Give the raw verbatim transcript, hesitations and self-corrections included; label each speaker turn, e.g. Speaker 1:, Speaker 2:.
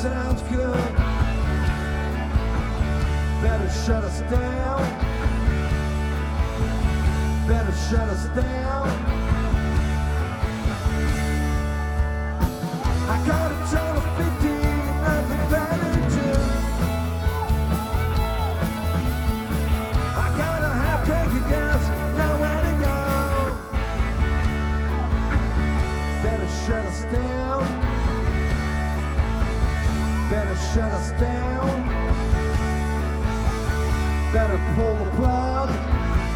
Speaker 1: sounds good. Better shut us down. Better shut us down. I got a ton of fifty, nothing better to do. I got a half tank of gas, nowhere to go. Better shut us down. Better shut us down. Better pull the plug.